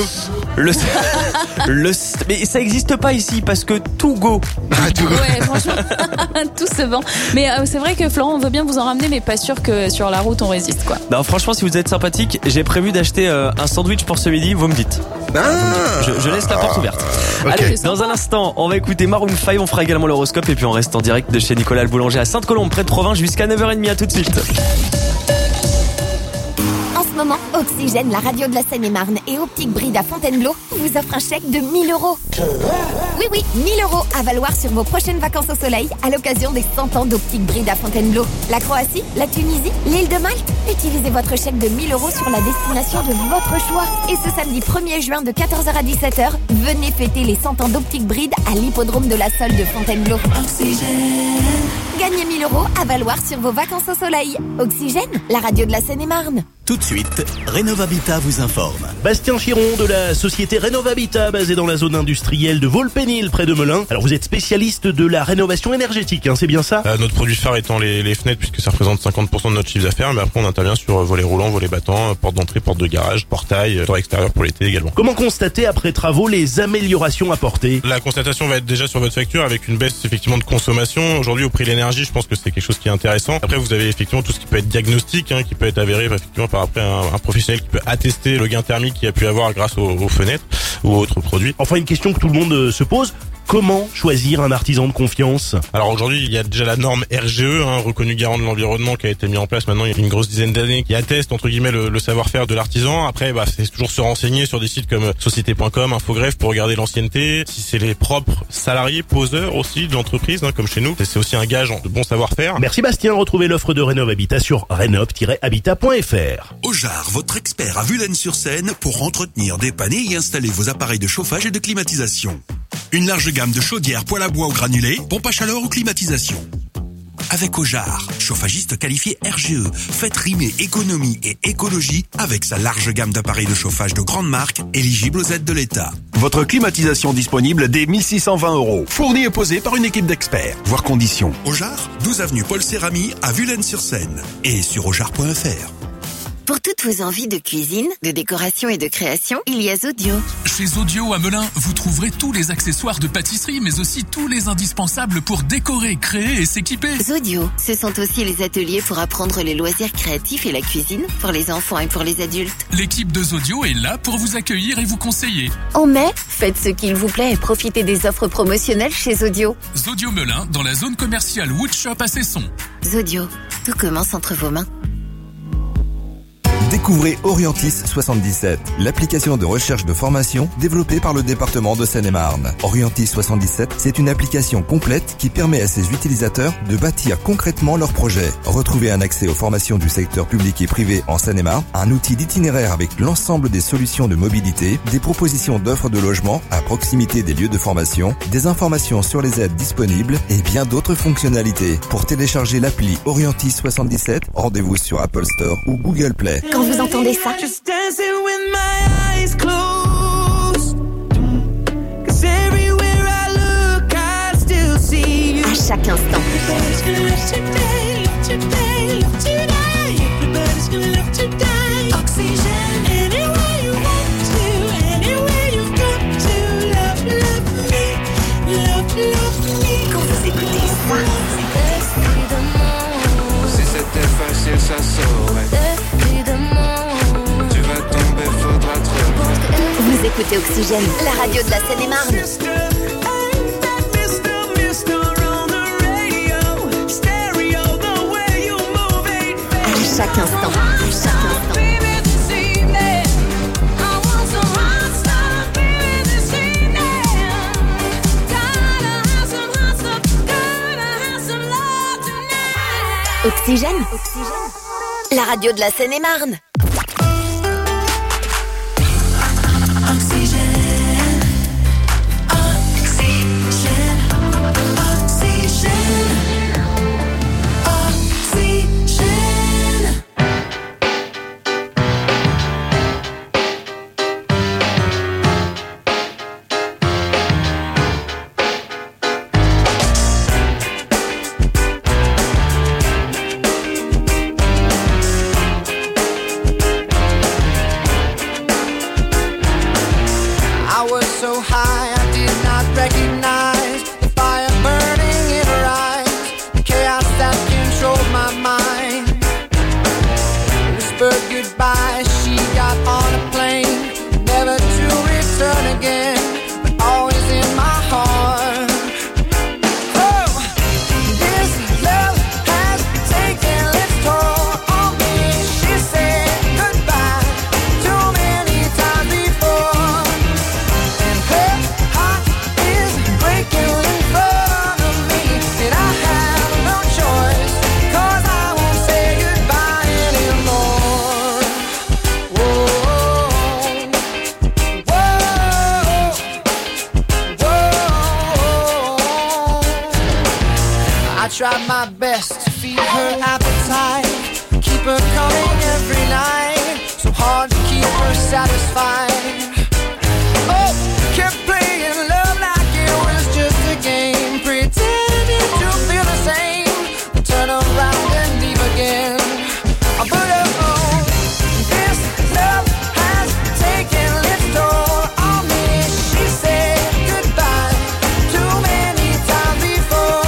Mais ça existe pas ici parce que To Go. Ouais, franchement, tout se vend. Mais c'est vrai que Florent, on veut bien vous en ramener, mais pas sûr que sur la route on résiste, quoi. Non, franchement, si vous êtes sympathique, j'ai prévu d'acheter un sandwich pour ce midi. Vous me dites. Je laisse la porte ouverte. Okay. Allez, dans un instant, on va écouter Maroon 5. On fera également l'horoscope et puis on reste en direct de chez Nicolas le Boulanger à Sainte-Colombe, près de Provins, jusqu'à 9h30. À tout de suite. En ce moment, Oxygène, la radio de la Seine-et-Marne et Optique Bride à Fontainebleau vous offrent un chèque de 1 000 €. Oui, 1 000 € à valoir sur vos prochaines vacances au soleil à l'occasion des 100 ans d'Optique Bride à Fontainebleau. La Croatie, la Tunisie, l'île de Malte. Utilisez votre chèque de 1 000 € sur la destination de votre choix. Et ce samedi 1er juin de 14h à 17h, venez fêter les 100 ans d'Optique Bride à l'hippodrome de la Sole de Fontainebleau. Oxygène. Gagnez 1 000 € à valoir sur vos vacances au soleil. Oxygène, la radio de la Seine-et-Marne. Tout de suite, Rénov'Habitat vous informe. Bastien Chiron de la société Rénov'Habitat basée dans la zone industrielle de Volpénil près de Melun. Alors vous êtes spécialiste de la rénovation énergétique, hein, c'est bien ça ? Notre produit phare étant les fenêtres puisque ça représente 50% de notre chiffre d'affaires, mais après on intervient sur volets roulants, volets battants, portes d'entrée, portes de garage, portail, toit extérieur pour l'été également. Comment constater après travaux les améliorations apportées ? La constatation va être déjà sur votre facture avec une baisse effectivement de consommation. Aujourd'hui au prix de l'énergie, je pense que c'est quelque chose qui est intéressant. Après vous avez effectivement tout ce qui peut être diagnostic, qui peut être avéré effectivement par après un professionnel qui peut attester le gain thermique qu'il a pu avoir grâce aux fenêtres ou autres produits. Enfin une question que tout le monde se pose. Comment choisir un artisan de confiance ? Alors aujourd'hui, il y a déjà la norme RGE, reconnu garant de l'environnement, qui a été mis en place maintenant il y a une grosse dizaine d'années, qui atteste entre guillemets le savoir-faire de l'artisan. Après, c'est toujours se renseigner sur des sites comme société.com, Infogreffe pour regarder l'ancienneté, si c'est les propres salariés, poseurs aussi de l'entreprise, comme chez nous. C'est aussi un gage de bon savoir-faire. Merci Bastien, retrouvez l'offre de Rénov'Habitat sur rénov-habitat.fr. Ojar, votre expert à Vulaine-sur-Seine pour entretenir, dépanner et installer vos appareils de chauffage et de climatisation. Une large gamme de chaudières, poêles à bois ou granulés, pompes à chaleur ou climatisation. avec Ojar, chauffagiste qualifié RGE. Faites rimer économie et écologie avec sa large gamme d'appareils de chauffage de grande marque éligibles aux aides de l'État. Votre climatisation disponible dès 1620 €. Fournie et posée par une équipe d'experts. Voir conditions. Ojar, 12 avenue Paul Cérami à Vulaines-sur-Seine et sur ojar.fr. Pour toutes vos envies de cuisine, de décoration et de création, il y a Zodio. Chez Zodio à Melun, vous trouverez tous les accessoires de pâtisserie, mais aussi tous les indispensables pour décorer, créer et s'équiper. Zodio, ce sont aussi les ateliers pour apprendre les loisirs créatifs et la cuisine pour les enfants et pour les adultes. L'équipe de Zodio est là pour vous accueillir et vous conseiller. En mai, faites ce qu'il vous plaît et profitez des offres promotionnelles chez Zodio. Zodio Melun, dans la zone commerciale Woodshop à Cesson. Zodio, tout commence entre vos mains. Découvrez Orientis 77, l'application de recherche de formation développée par le département de Seine-et-Marne. Orientis 77, c'est une application complète qui permet à ses utilisateurs de bâtir concrètement leurs projets. Retrouvez un accès aux formations du secteur public et privé en Seine-et-Marne, un outil d'itinéraire avec l'ensemble des solutions de mobilité, des propositions d'offres de logement à proximité des lieux de formation, des informations sur les aides disponibles et bien d'autres fonctionnalités. Pour télécharger l'appli Orientis 77, rendez-vous sur Apple Store ou Google Play. Quand vous entendez ça, Just dancing with my eyes closed. 'Cause everywhere I look, I still see you. à chaque instant. Everybody's gonna love today, love today, love today. Everybody's gonna love today. Oxygen. Anywhere you want to, anywhere you've got to. Love, love me, love, love me. Quand vous écoutez ça, Si c'était facile, ça saurait. Tu vas tomber, faudra trouver. vous écoutez Oxygène, la radio de la Seine-et-Marne. À chaque instant. À chaque instant. Oxygène. La radio de la Seine-et-Marne. So high, I did not recognize the fire burning in her eyes, the chaos that controlled my mind. Whispered goodbye, she got on a plane, never to return again, but always in my heart. Oh, this love has taken its toll on me. She said goodbye too many times before. Tried my best to feed her appetite, keep her coming every night, so hard to keep her satisfied. Oh, kept playing love like it was just a game, pretending to feel the same, turn around and leave again. But oh, this love has taken its toll on me. She said goodbye too many times before.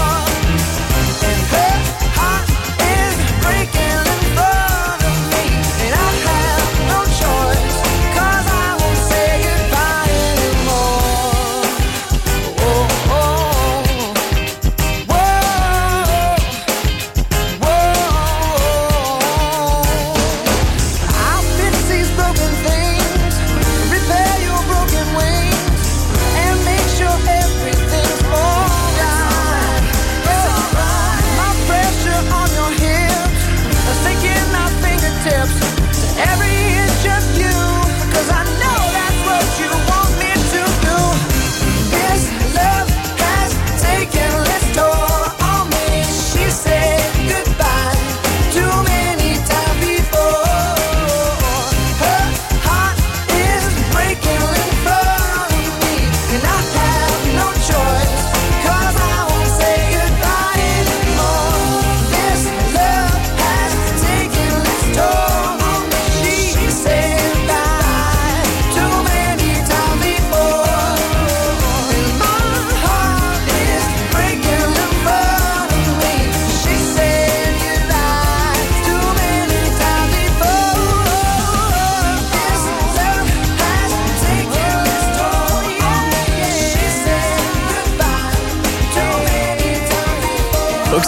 Breaking in front of me, and I have no choice, 'cause I won't say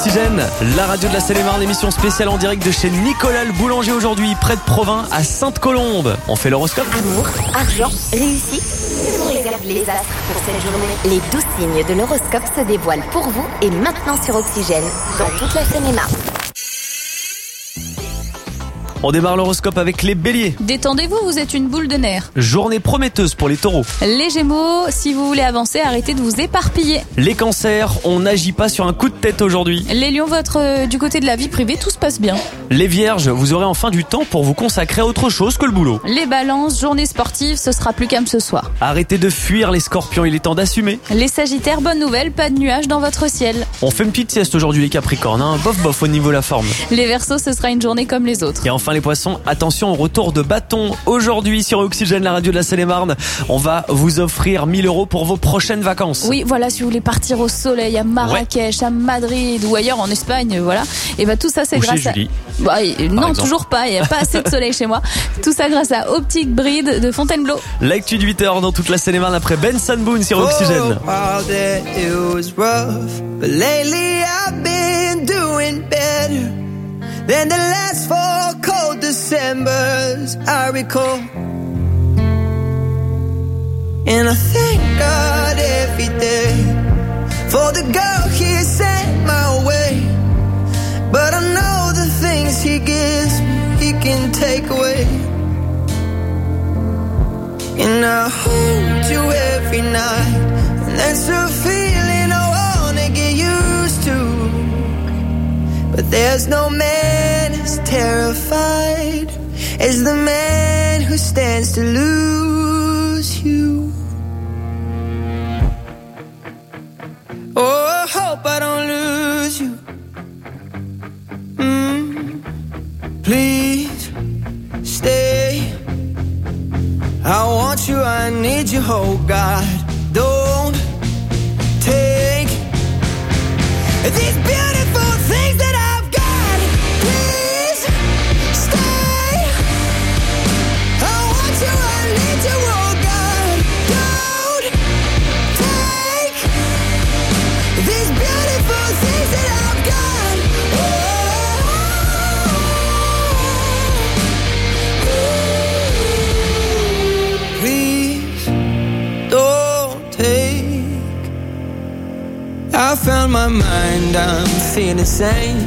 Oxygène, la radio de la Seine-et-Marne, émission spéciale en direct de chez Nicolas le boulanger aujourd'hui, près de Provins, à Sainte-Colombe. On fait l'horoscope. Amour, argent, réussite. Je vous réserve les astres pour cette journée. Les 12 signes de l'horoscope se dévoilent pour vous et maintenant sur Oxygène, dans toute la Seine-et-Marne. On démarre l'horoscope avec les béliers. Détendez-vous, vous êtes une boule de nerfs. Journée prometteuse pour les taureaux. Les gémeaux, si vous voulez avancer, arrêtez de vous éparpiller. Les cancers, on n'agit pas sur un coup de tête aujourd'hui. Les lions, du côté de la vie privée, tout se passe bien. Les vierges, vous aurez enfin du temps pour vous consacrer à autre chose que le boulot. Les balances, journée sportive, ce sera plus calme ce soir. Arrêtez de fuir les scorpions, il est temps d'assumer. Les sagittaires, bonne nouvelle, pas de nuages dans votre ciel. On fait une petite sieste aujourd'hui les capricornes, hein. Bof au niveau de la forme. Les verseaux, ce sera une journée comme les autres. Et enfin les poissons, attention au retour de bâton. Aujourd'hui sur Oxygène, la radio de la Seine-et-Marne, on va vous offrir 1 000 € pour vos prochaines vacances. Oui, voilà, si vous voulez partir au soleil à Marrakech, à Madrid ou ailleurs en Espagne, voilà. Et tout ça c'est grâce à... Julie. Non, toujours pas, il n'y a pas assez de soleil chez moi. Tout ça grâce à Optique Bride de Fontainebleau. L'actu de 8h dans toute la Seine-et-Marne après Ben Sanboon sur Oxygène. Then the last 4 cold Decembers I recall. And I thank God every day for the girl He sent my way. But I know the things He gives me He can take away. And I hold you every night, and that's a feeling I wanna get used to. But there's no man as terrified as the man who stands to lose you. Oh, I hope I don't lose you. Please stay. I want you, I need you, oh God. Don't take these beautiful things that I've got. Please stay. I want you, I need you, oh God. Don't take these beautiful things that I've got. Please don't take. I found my mind, I'm feeling sane.